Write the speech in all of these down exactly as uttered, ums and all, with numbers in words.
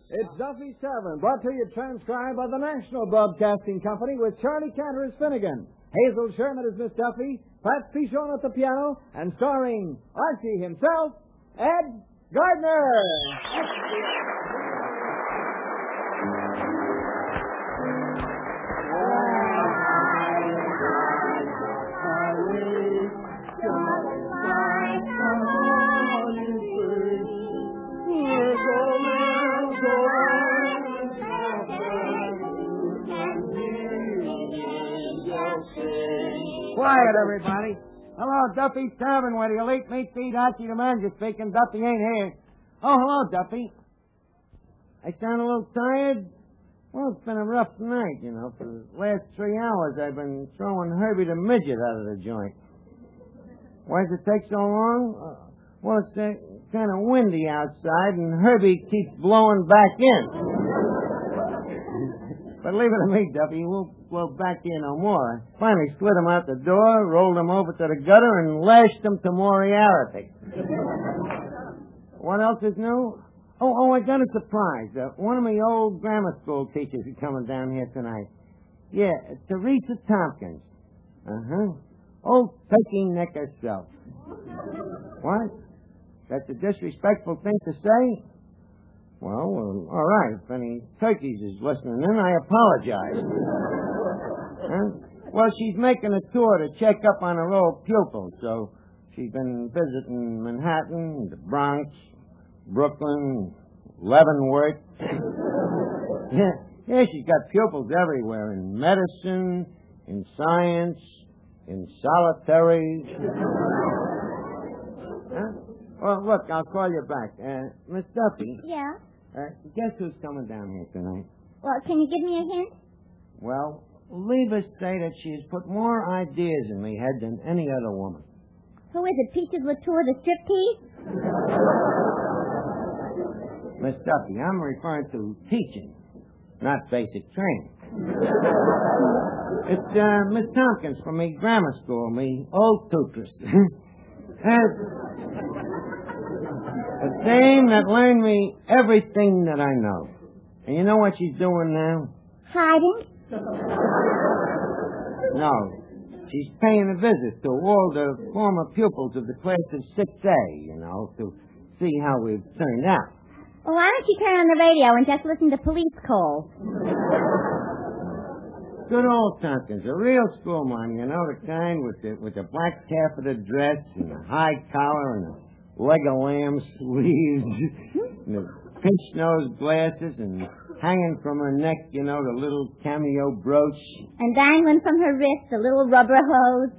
It's Duffy's Tavern, brought to you transcribed by the National Broadcasting Company with Charlie Cantor as Finnegan, Hazel Sherman as Miss Duffy, Pat Pichon at the piano, and starring Archie himself, Ed Gardner. Quiet, everybody. Hello, Duffy's Tavern, where the elite meat eat. Archie the manager speaking. Duffy ain't here. Oh, hello, Duffy. I sound a little tired? Well, it's been a rough night, you know. For the last three hours, I've been throwing Herbie the midget out of the joint. Why does it take so long? Uh, well, it's uh, kind of windy outside, and Herbie keeps blowing back in. But leave it to me, Duffy. We'll blow back in no more. I finally slid him out the door, rolled him over to the gutter, and lashed him to Moriarty. What else is new? Oh, oh, I got a surprise. Uh, one of my old grammar school teachers is coming down here tonight. Yeah, Teresa Tompkins. Uh-huh. Old turkey neck herself. What? That's a disrespectful thing to say? Well, well, all right. If any turkeys is listening in, I apologize. Huh? Well, she's making a tour to check up on her old pupils, so she's been visiting Manhattan, the Bronx, Brooklyn, Leavenworth. yeah, yeah, she's got pupils everywhere, in medicine, in science, in solitary. huh? Well, look, I'll call you back. Uh, Miss Duffy. Yeah? Uh, guess who's coming down here tonight? Well, can you give me a hint? Well, leave us say that she has put more ideas in me head than any other woman. Who is it, Peaches Latour, the striptease? Miss Duffy, I'm referring to teaching, not basic training. It's uh, Miss Tompkins from me grammar school, me old tutress. uh, A dame that learned me everything that I know. And you know what she's doing now? Hiding? No. She's paying a visit to all the former pupils of the class of six A, you know, to see how we've turned out. Well, why don't you turn on the radio and just listen to police calls? Good old Tompkins, a real schoolmarm, you know, the kind with the with the black taffeta dress and the high collar and the leg of lamb sleeves, and the pinch-nosed glasses, and hanging from her neck, you know, the little cameo brooch. And dangling from her wrist, the little rubber hose.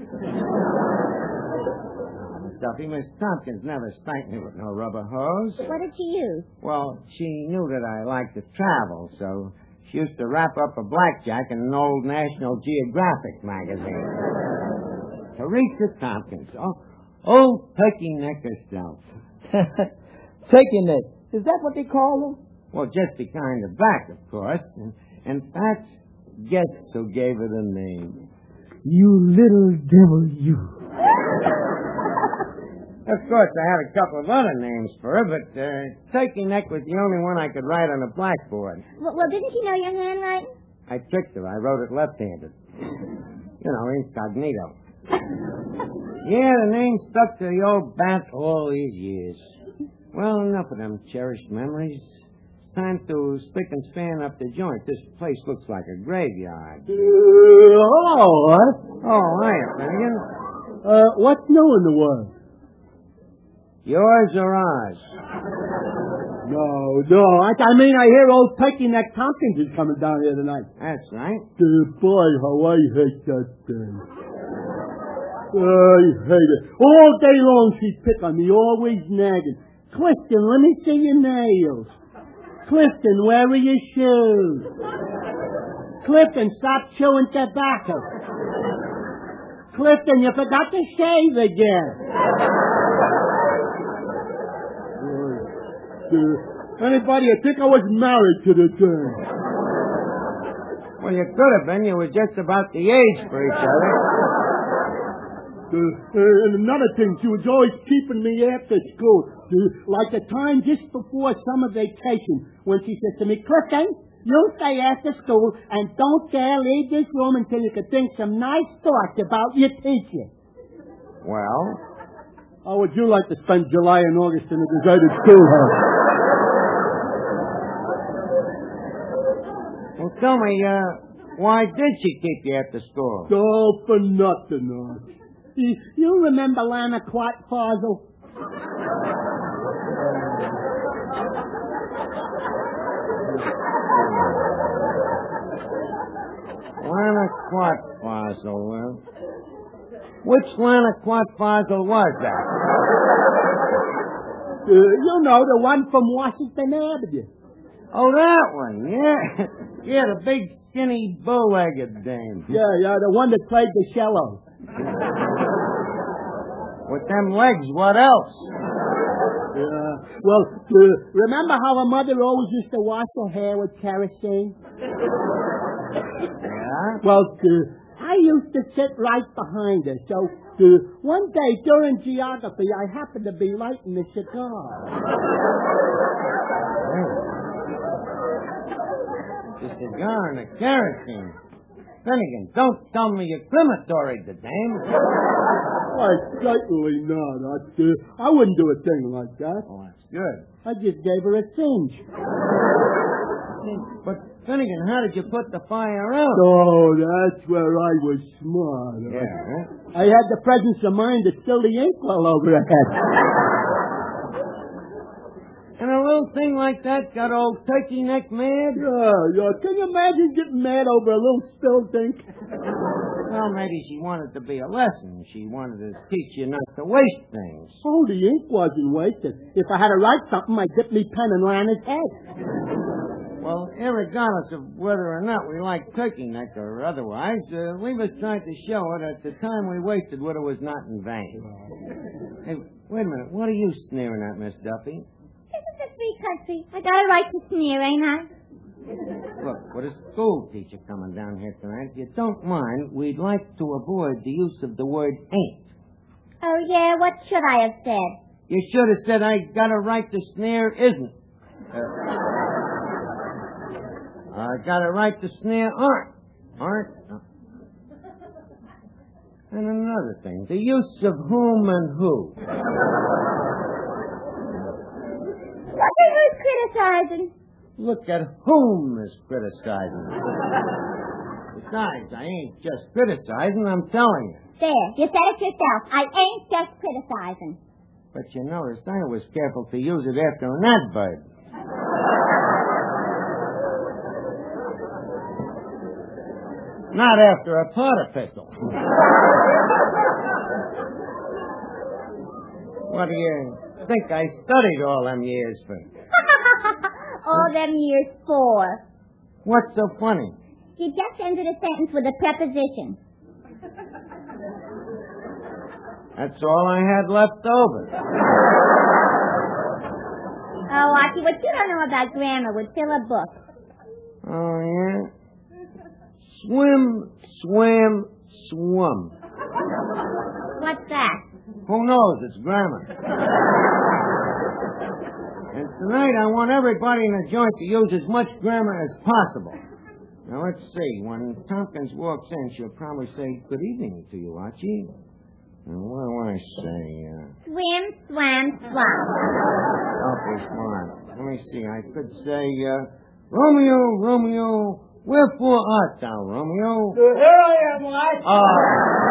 Oh, Duffy, Miss Tompkins never spanked me with no rubber hose. What did she use? Well, she knew that I liked to travel, so she used to wrap up a blackjack in an old National Geographic magazine. Teresa Tompkins. Oh, old turkey neck herself. Turkey neck. Is that what they call them? Well, just behind the back, of course. And, and that's, guess who gave her the name. You little devil, you. Of course, I had a couple of other names for her, but uh, turkey neck was the only one I could write on a blackboard. Well, well, didn't she know your handwriting? I tricked her. I wrote it left-handed. You know, incognito. Yeah, the name stuck to the old bat all these years. Well, enough of them cherished memories. It's time to spick and span up the joint. This place looks like a graveyard. Uh, hello, what? Oh, hiya, Finnegan. Uh, what's new in the world? Yours or ours? No, no. I, I mean, I hear old Turkey Neck Tompkins is coming down here tonight. That's right. Uh, boy, how I hate that thing. I hate it. All day long she pick on me, always nagging. Clifton, let me see your nails. Clifton, where are your shoes? Clifton, stop chewing tobacco. Clifton, you forgot to shave again. Uh, anybody would think I was married to the thing. Well, you could have been. You were just about the age for each other. Uh, uh, and another thing, she was always keeping me after school. dude, like the time just before summer vacation when she says to me, Clifton, you stay after school and don't dare leave this room until you can think some nice thoughts about your teacher. Well? How would you like to spend July and August in a deserted schoolhouse? Well, tell me, uh, why did she keep you after school? Oh, for nothing, Arch. You, you remember Lana Quatfazel? Lana Quatfazel, well. Which Lana Quatfazel was that? Uh, you know, the one from Washington Avenue. Oh, that one, yeah. Yeah, the big, skinny, bow-legged dame. Yeah, yeah, the one that played the cello. With them legs, what else? Yeah. Well, uh, remember how her mother always used to wash her hair with kerosene? Yeah? Well, uh, I used to sit right behind her. So uh, one day during geography, I happened to be lighting a cigar. The cigar and the kerosene. Finnegan, don't tell me you're crematory, the dame. Why, certainly not. I'd, uh, I wouldn't do a thing like that. Oh, that's good. I just gave her a singe. But, Finnegan, how did you put the fire out? Oh, that's where I was smart. Yeah, huh? I had the presence of mind to spill the ink all over her head. And a little thing like that got old turkey neck mad? Yeah, yeah. Can you imagine getting mad over a little spilled ink? Well, maybe she wanted to be a lesson. She wanted to teach you not to waste things. Oh, the ink wasn't wasted. If I had to write something, I'd dip me pen in Lana's head. Well, irregardless of whether or not we like turkey neck or otherwise, uh, we was trying to show her that the time we wasted with her was not in vain. Hey, wait a minute. What are you sneering at, Miss Duffy? This is a free country. I got a right to sneer, ain't I? Look, with a school teacher coming down here tonight, if you don't mind, we'd like to avoid the use of the word ain't. Oh, yeah? What should I have said? You should have said I got a right to sneer isn't. Uh, I got a right to sneer aren't. Aren't? No. And another thing, the use of whom and who. Look at who's criticizing. Look at whom is criticizing. Besides, I ain't just criticizing, I'm telling you. There, you said it yourself. I ain't just criticizing. But you noticed I was careful to use it after an adverb. Not after a particle. What do you think I studied all them years for? All them years for. What's so funny? You just ended a sentence with a preposition. That's all I had left over. Oh, Archie, what you don't know about grammar would fill a book. Oh, yeah? Swim, swam, swum. What's that? Who knows? It's grammar. And tonight I want everybody in the joint to use as much grammar as possible. Now, let's see. When Tompkins walks in, she'll probably say, good evening to you, Archie. Now, what do I say? Uh... Swim, swam, swum. Okay, smart. Let me see. I could say, uh, Romeo, Romeo, wherefore art thou, Romeo? Uh, here I am, Archie. Oh.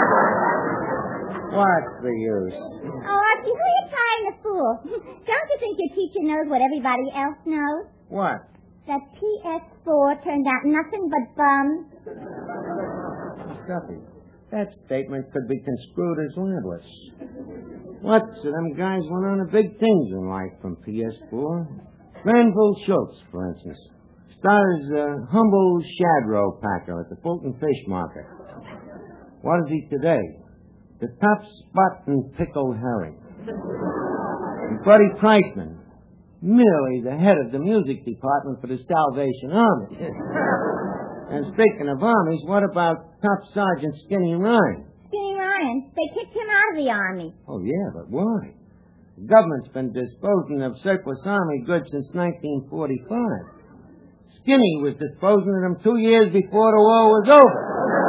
What's the use? Oh, Archie, who are you trying to fool? Don't you think your teacher knows what everybody else knows? What? That P S four turned out nothing but bums. Stuffy. That statement could be construed as libelous. Lots of them guys went on to big things in life from P S four. Granville Schultz, for instance, started as a humble shad roe packer at the Fulton Fish Market. What is he today? The top spot in pickled herring. And Buddy Preissman, merely the head of the music department for the Salvation Army. And speaking of armies, what about Top Sergeant Skinny Ryan? Skinny Ryan, they kicked him out of the army. Oh, yeah, but why? The government's been disposing of surplus army goods since nineteen forty-five. Skinny was disposing of them two years before the war was over.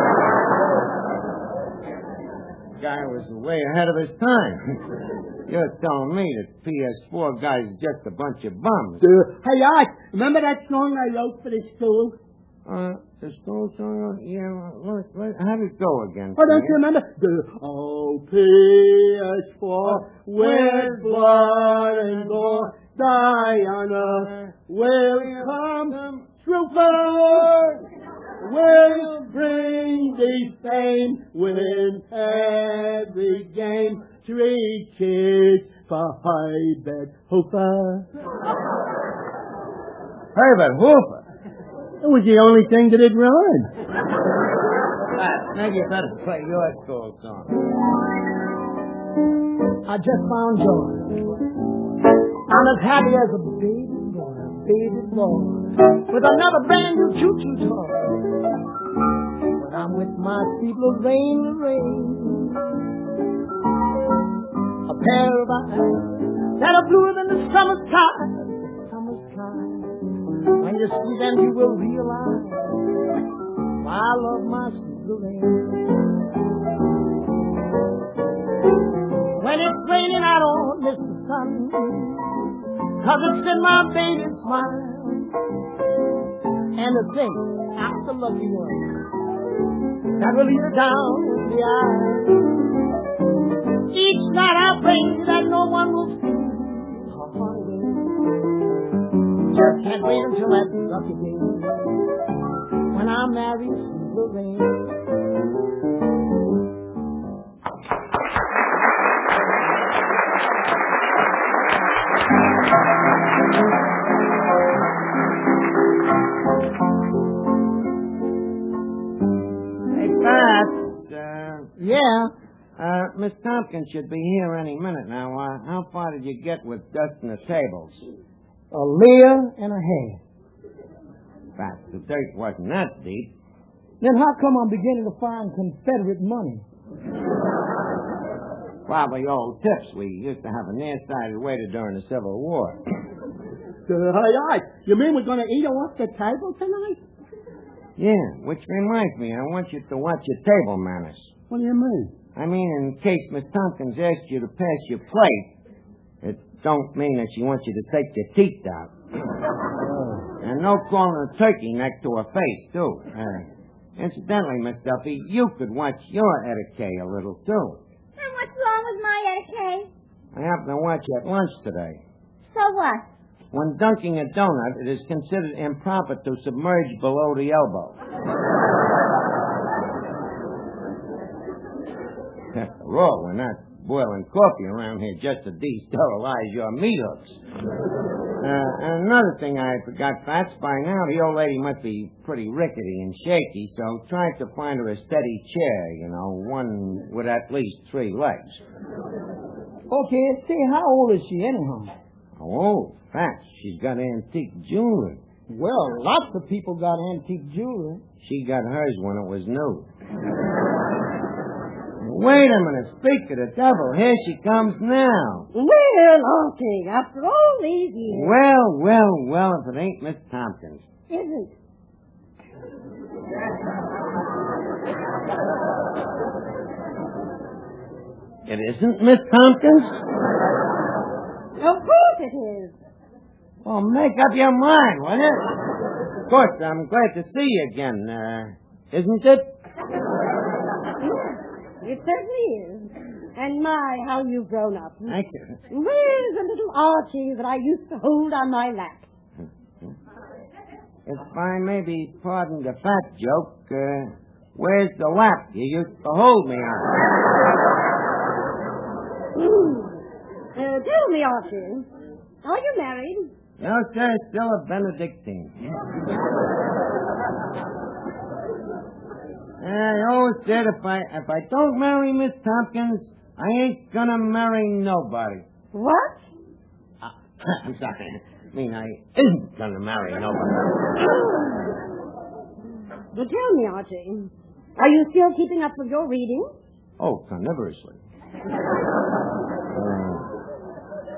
The guy was way ahead of his time. You're telling me that P S four guys are just a bunch of bums. Uh, hey, Art, remember that song I wrote for the school? Uh, the school song? Yeah, what, what, how did it go again? Oh, don't you remember? The oh, P S four, with blood and gore, Diana will come, trooper, will bring thee fame, win every game, three cheers for Herbert Hooper. Herbert Hooper? It was the only thing that had run. Ah, maybe you better play your school song. I just found joy. I'm as happy as a baby boy, a baby boy, with another brand new choo-choo toy. When I'm with my sweet Lorraine, Lorraine, a pair of eyes that are bluer than the summer's tide, summer's tide. When you see them, you will realize why I love my sweet Lorraine. When it's raining, I don't miss the sun, 'cause it's in my baby's smile. And to think I'm the lucky one that will lead her down the aisle. Each night I pray that no one will see her heart away. Just can't wait until that lucky day when I marry sweet Lorraine. Hey, Pat. Uh, Yeah. uh, Miss Tompkins should be here any minute now. Uh, how far did you get with dusting the tables? A layer and a half. Pat, the dirt wasn't that deep. Then how come I'm beginning to find Confederate money? Probably old tips. We used to have a nearsighted waiter during the Civil War. Uh, hey, Art, you mean we're going to eat off the table tonight? Yeah, which reminds me, I want you to watch your table manners. What do you mean? I mean, in case Miss Tompkins asks you to pass your plate, it don't mean that she wants you to take your teeth out. And no calling a turkey next to her face, too. Uh, incidentally, Miss Duffy, you could watch your etiquette a little, too. And what's wrong with my etiquette? I happened to watch you at lunch today. So what? When dunking a donut, it is considered improper to submerge below the elbow. After all, we're not boiling coffee around here just to de-sterilize your meat hooks. Uh, and another thing I forgot, Fats, by now the old lady must be pretty rickety and shaky, so try to find her a steady chair, you know, one with at least three legs. Okay, say, how old is she anyhow? Oh, Fats, she's got antique jewelry. Well, lots of people got antique jewelry. She got hers when it was new. Wait a minute, speak of the devil. Here she comes now. Well, Archie, after all these years. Well, well, well, if it ain't Miss Tompkins. Isn't. It isn't Miss Tompkins? Of course it is. Well, make up your mind, will you? Of course, I'm glad to see you again, uh, isn't it? It certainly is. And my, how you've grown up. Thank you. Where's the little Archie that I used to hold on my lap? If I may be pardoned the fat joke, uh, where's the lap you used to hold me on? Hmm. Uh, tell me, Archie, are you married? No, sir, still a Benedictine. I always said if I if I don't marry Miss Tompkins, I ain't gonna marry nobody. What? Uh, I'm sorry. I mean, I isn't gonna marry nobody. But tell me, Archie, are you still keeping up with your reading? Oh, carnivorously. Uh,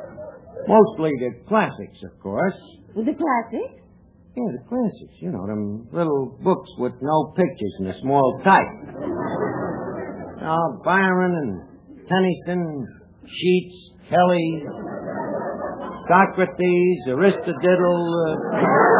Mostly the classics, of course. The classics? Yeah, the classics. You know, them little books with no pictures and a small type. Oh, Byron and Tennyson, Sheets, Kelly, Socrates, Aristotle. Uh...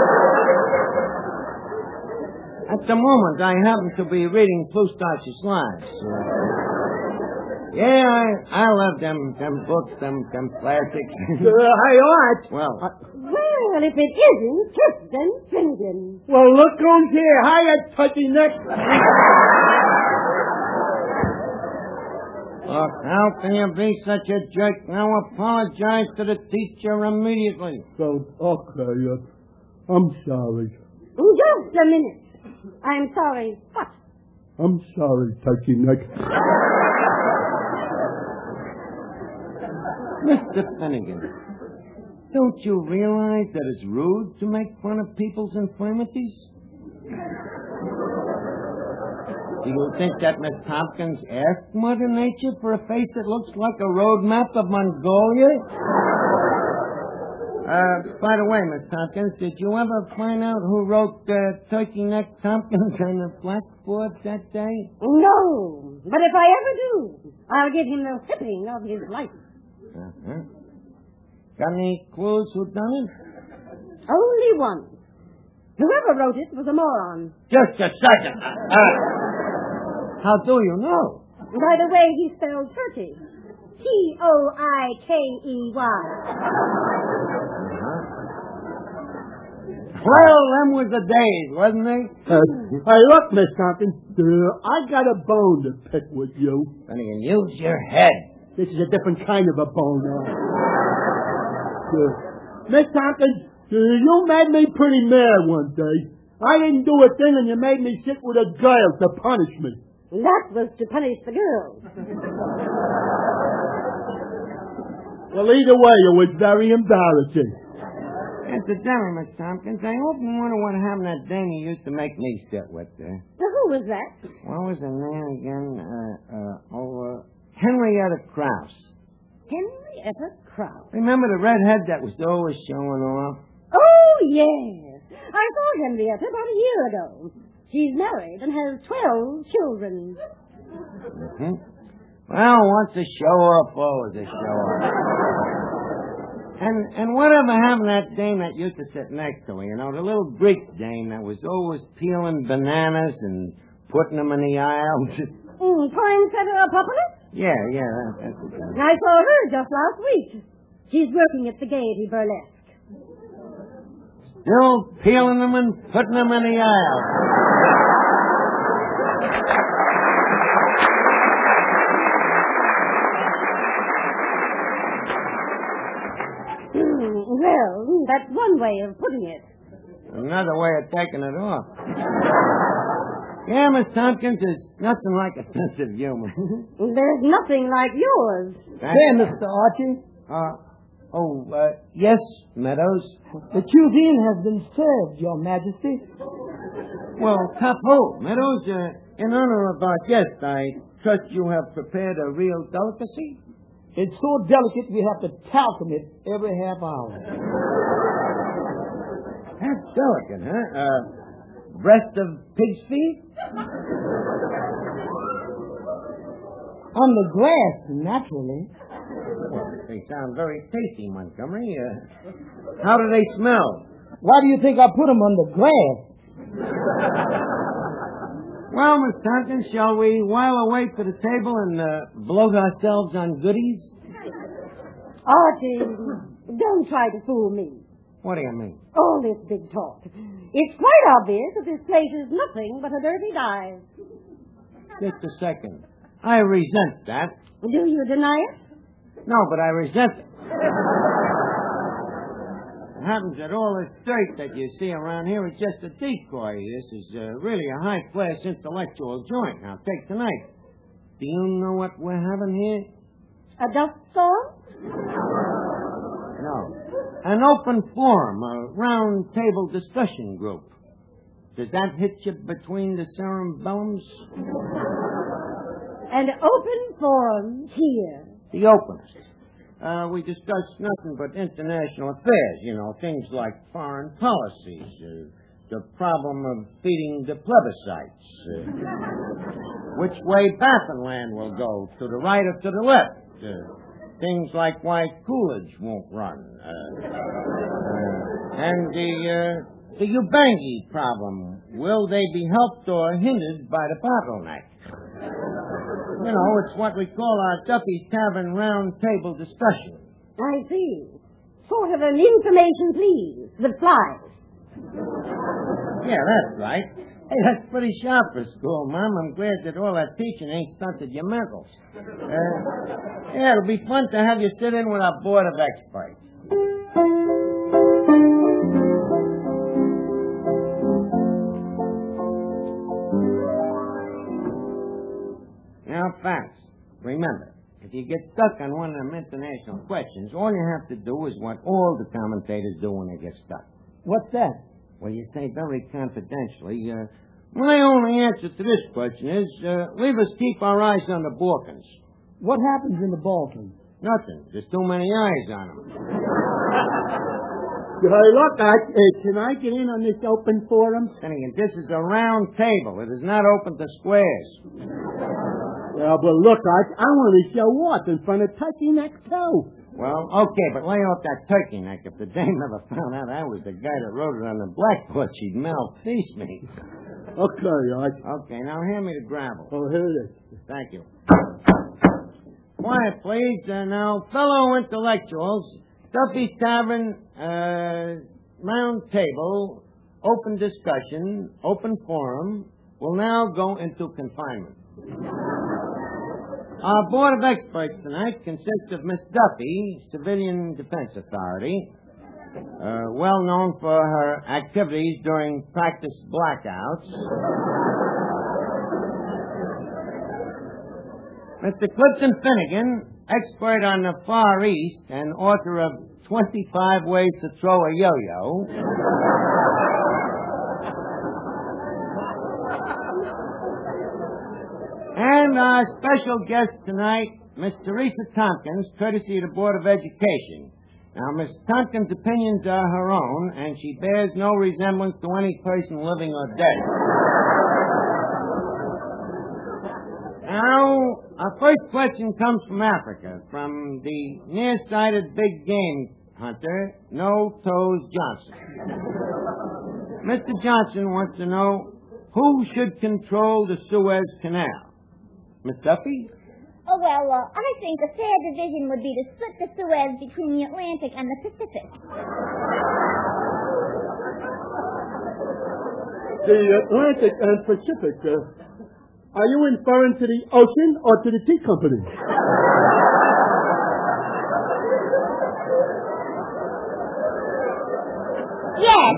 At the moment, I happen to be reading Plutarch's Lives. Uh... Yeah, I I love them them books, them them classics. Uh, hey, Art. Well, Uh, Well, if it isn't Clifton Finnegan. well, look who's here. Hiya, Touchy Neck. look, how can you be such a jerk? Now apologize to the teacher immediately. So, okay, uh, I'm sorry. Just a minute. I'm sorry. What? I'm sorry, Touchy Neck. Mister Finnegan, don't you realize that it's rude to make fun of people's infirmities? Do you think that Miss Tompkins asked Mother Nature for a face that looks like a road map of Mongolia? Uh, by the way, Miss Tompkins, did you ever find out who wrote uh, Turkey Neck Tompkins on the blackboard that day? No. But if I ever do, I'll give him the whipping of his life. Uh-huh. Got any clues who done it? Only one. Whoever wrote it was a moron. Just a second. Uh, how do you know? By the way he spelled turkey. T O I K E Y. Well, them was the days, wasn't they? Uh, hey, look, Miss Tompkins, uh, I got a bone to pick with you. Finnegan, use your head. This is a different kind of a bone. Uh, uh, Miss Tompkins, uh, you made me pretty mad one day. I didn't do a thing and you made me sit with a girl to punish me. That was to punish the girls. Well, either way, it was very embarrassing. Incidentally, Miss Tompkins, I often wonder what happened to that dame you used to make me sit with there. Now, who was that? What was her name again? Uh, uh, oh, uh, Henrietta Krause. Henrietta Krause. Remember the redhead that was always showing off? Oh, yes. I saw Henrietta about a year ago. She's married and has twelve children. Mm-hmm. Well, once a show off, always a show off. And and whatever happened to that dame that used to sit next to her, you know, the little Greek dame that was always peeling bananas and putting them in the aisles? Mm, Poinsettia Populus? Yeah, yeah, that, that's what that is. I saw her just last week. She's working at the Gaiety Burlesque. Still peeling them and putting them in the aisle. Mm, well, that's one way of putting it. Another way of taking it off. Yeah, Miss Tompkins, there's nothing like a sense of humor. There's nothing like yours. There, Mister Archie. Uh, oh, uh, yes, Meadows. The cuisine has been served, Your Majesty. Well, Capo, Meadows, uh, in honor of our guest, I trust you have prepared a real delicacy? It's so delicate we have to talcum it every half hour. That's delicate, huh? Uh, breast of pig's feet? On the grass, naturally. Well, they sound very tasty, Montgomery. Uh, how do they smell? Why do you think I put them on the grass? Well, Miss Tompkins, shall we while away for the table and uh, bloat ourselves on goodies? Archie, don't try to fool me. What do you mean? All this big talk. It's quite obvious that this place is nothing but a dirty dive. Just a second. I resent that. Do you deny it? No, but I resent it. It happens that all this dirt that you see around here is just a decoy. This is uh, really a high-class intellectual joint. Now, take tonight. Do you know what we're having here? A dust storm? No. An open forum, a round table discussion group. Does that hit you between the cerebellums? An open forum here. The openest. uh, we discussed nothing but international affairs, you know, things like foreign policies, uh, the problem of feeding the plebiscites, uh, which way Baffinland will go, to the right or to the left, uh, things like why Coolidge won't run, uh, uh, and the, uh, the Ubangi problem. Will they be helped or hindered by the bottleneck? You know, it's what we call our Duffy's Tavern round table discussion. I see. Sort of an information, please, that flies. Yeah, that's right. Hey, that's pretty sharp for school, Mom. I'm glad that all that teaching ain't stunted your mentals. Uh, yeah, it'll be fun to have you sit in with our board of experts. Now, facts. Remember, if you get stuck on one of them international questions, all you have to do is what all the commentators do when they get stuck. What's that? Well, you say very confidentially, uh, my only answer to this question is, uh, leave us keep our eyes on the Balkans. What happens in the Balkans? Nothing. There's too many eyes on them. Hey, look, I, uh, can I get in on this open forum? Finnegan, this is a round table. It is not open to squares. Yeah, but look, I, I want to show off in front of Turkey Neck, too. Well, okay, but lay off that turkey neck. If the dame ever found out I was the guy that wrote it on the blackboard, she'd malfeast me. Okay, I... Okay, now hand me the gravel. Oh, here it is. Thank you. Quiet, please. Uh, now, fellow intellectuals, Duffy's Tavern, uh, round table, open discussion, open forum, will now go into confinement. Our board of experts tonight consists of Miss Duffy, Civilian Defense Authority, uh, well known for her activities during practice blackouts. Mister Clifton Finnegan, expert on the Far East and author of twenty-five Ways to Throw a Yo-Yo. And our special guest tonight, Miss Teresa Tompkins, courtesy of the Board of Education. Now, Miss Tompkins' opinions are her own, and she bears no resemblance to any person living or dead. Now, our first question comes from Africa, from the nearsighted big game hunter, No Toes Johnson. Mister Johnson wants to know who should control the Suez Canal. Miss Duffy? Oh, well, uh, I think a fair division would be to split the Suez between the Atlantic and the Pacific. The Atlantic and Pacific, uh, are you referring to the ocean or to the tea company? Yes.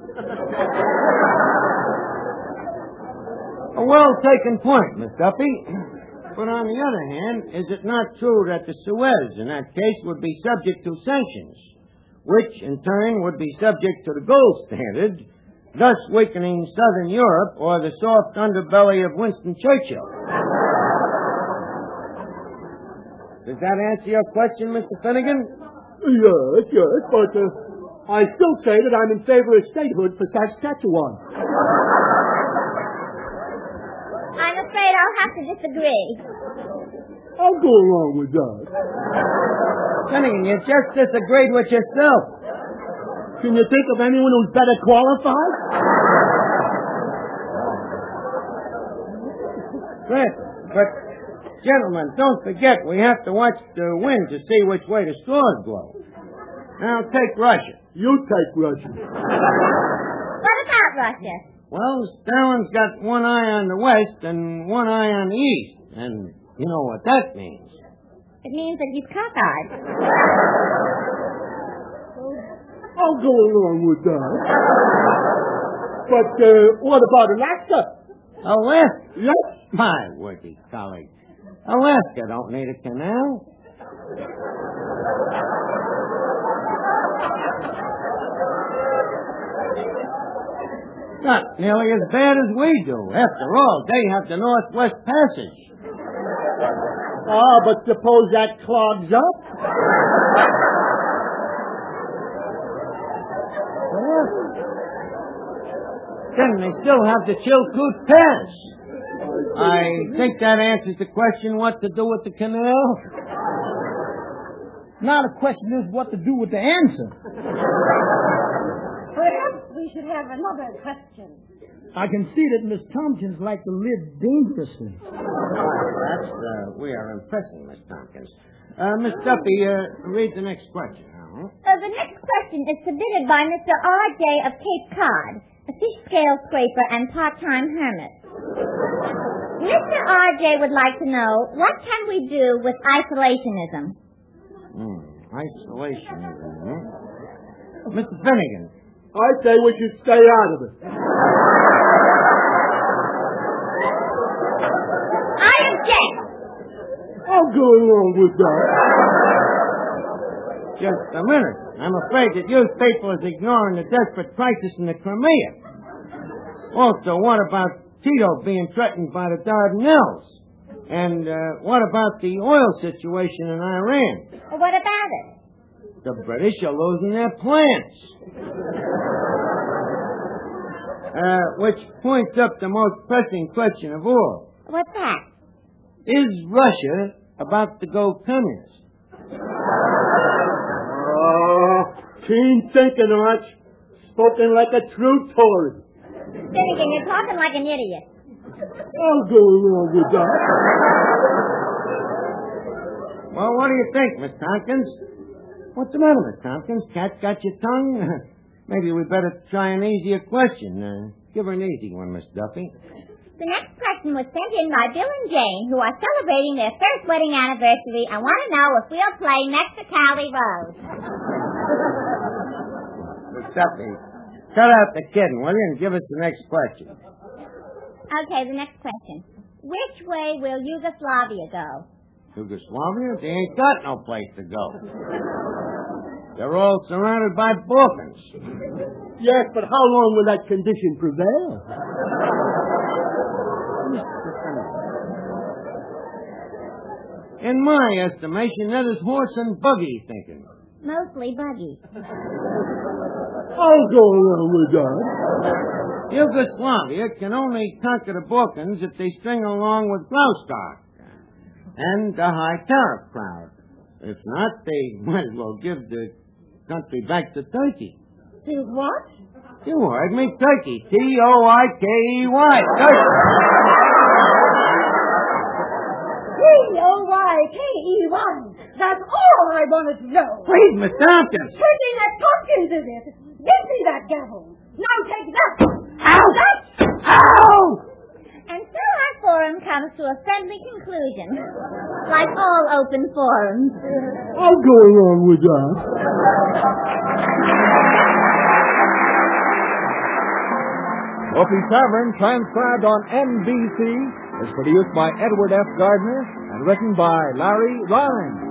A well-taken point, Miss Duffy. But on the other hand, is it not true that the Suez, in that case, would be subject to sanctions, which, in turn, would be subject to the gold standard, thus weakening Southern Europe or the soft underbelly of Winston Churchill? Does that answer your question, Mister Finnegan? Yes, yes, but uh, I still say that I'm in favor of statehood for Saskatchewan. I'm afraid I'll have to disagree. I'll go along with that. Finnegan, you just disagreed with yourself. Can you think of anyone who's better qualified? But, but, gentlemen, don't forget we have to watch the wind to see which way the straws blow. Now, take Russia. You take Russia. What about Russia? Well, Stalin's got one eye on the west and one eye on the east. And you know what that means. It means that he's cockeyed. I'll go along with that. But uh, what about Alaska? Alaska? Yes. My worthy colleague. Alaska don't need a canal. Not nearly as bad as we do. After all, they have the Northwest Passage. Ah, but suppose that clogs up? Well, then they still have the Chilkoot Pass. I think that answers the question what to do with the canal. Now the question is what to do with the answer. Perhaps we should have another question. I can see that Miss Tompkins like to live dangerously. That's, uh, we are impressing, Miss Tompkins. Uh, Miss Duffy, uh, read the next question. Uh-huh. Uh, the next question is submitted by Mister R J of Cape Cod, a fish scale scraper and part-time hermit. Mister R J would like to know, what can we do with isolationism? Hmm, isolationism, huh? Mister Finnegan. I say we should stay out of it. I object. I'll go along with that. Just a minute. I'm afraid that you people is ignoring the desperate crisis in the Crimea. Also, what about Tito being threatened by the Dardanelles? And uh, what about the oil situation in Iran? Well, what about it? The British are losing their plants. Uh, which points up the most pressing question of all. What's that? Is Russia about to go communist? Oh, keen thinking, Arch. Spoken like a true Tory. Finnegan, you're talking like an idiot. I'll go along with that. Well, what do you think, Miss Tompkins? What's the matter, Miss Tompkins? Cat got your tongue? Maybe we better try an easier question. Uh, give her an easy one, Miss Duffy. The next question was sent in by Bill and Jane, who are celebrating their first wedding anniversary and want to know if we'll play next to Cowley Road. Miss Duffy, cut out the kidding, will you, and give us the next question. Okay, the next question. Which way will Yugoslavia go? Yugoslavia? They ain't got no place to go. They're all surrounded by Balkans. Yes, but how long will that condition prevail? In my estimation, that is horse and buggy thinking. Mostly buggy. I'll go along with that. Yugoslavia can only conquer the Balkans if they string along with Graustark and the high tariff crowd. If not, they might as well give the country back to Turkey. To what? You heard me, Turkey. T O I K E Y. Turkey. T O Y K E Y. That's all I wanted to know. Please, Miss Tompkins. Turkey that Tompkins is it. Give me that gavel. Now take that. Ow! That. Ow! And so our forum comes to a friendly conclusion. Like all open forums. I'll go along with that. Opie Tavern, transcribed on N B C, is produced by Edward F. Gardner and written by Larry Rhymes.